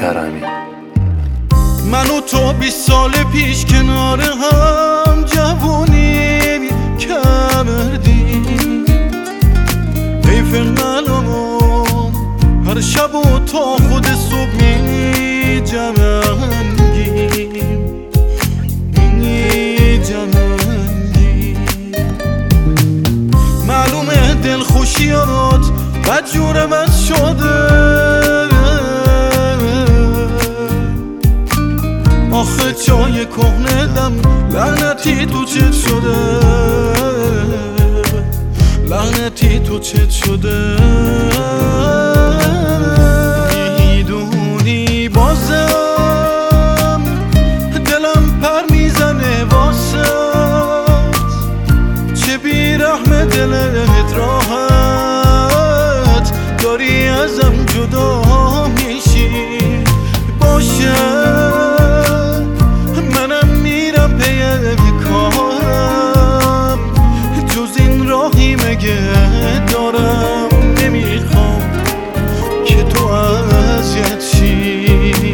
کرمی. من و تو 20 سال پیش کنار هم جوونی کردیم، حیف منمون هر شب و تا خود صبح می جنگیم. معلومه دلخوشیات بدجور من شده، آخه چای کهنه دم لعنتی تو چت شده، لعنتی تو چت شده. میدونی بازم دلم پر میزنه واسه، چه بیرحم دلت راحت داری ازم جدا میشی. باشه منم میرم پی کارم، جز این راهی مگه دارم؟ نمیخوام که تو اذیت شی.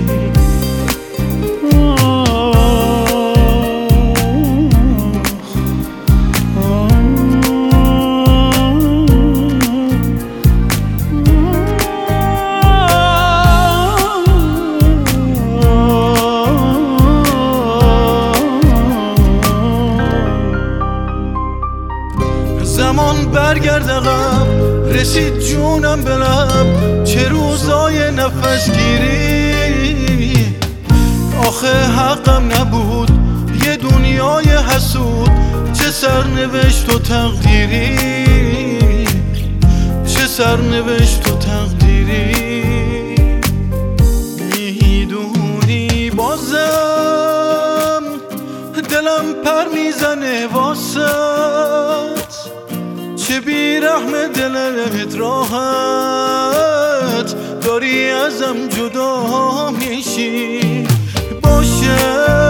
زمان برگرد عقب، رسید جونم به لب، چه روزای نفس گیری. آخه حقم نبود یه دنیای حسود، چه سرنوشت و تقدیری، چه سرنوشت و تقدیری. میدونی بازم دلم پر میزنه واسه، چه بیرحم دلت راحت داری ازم جدا میشی. باشه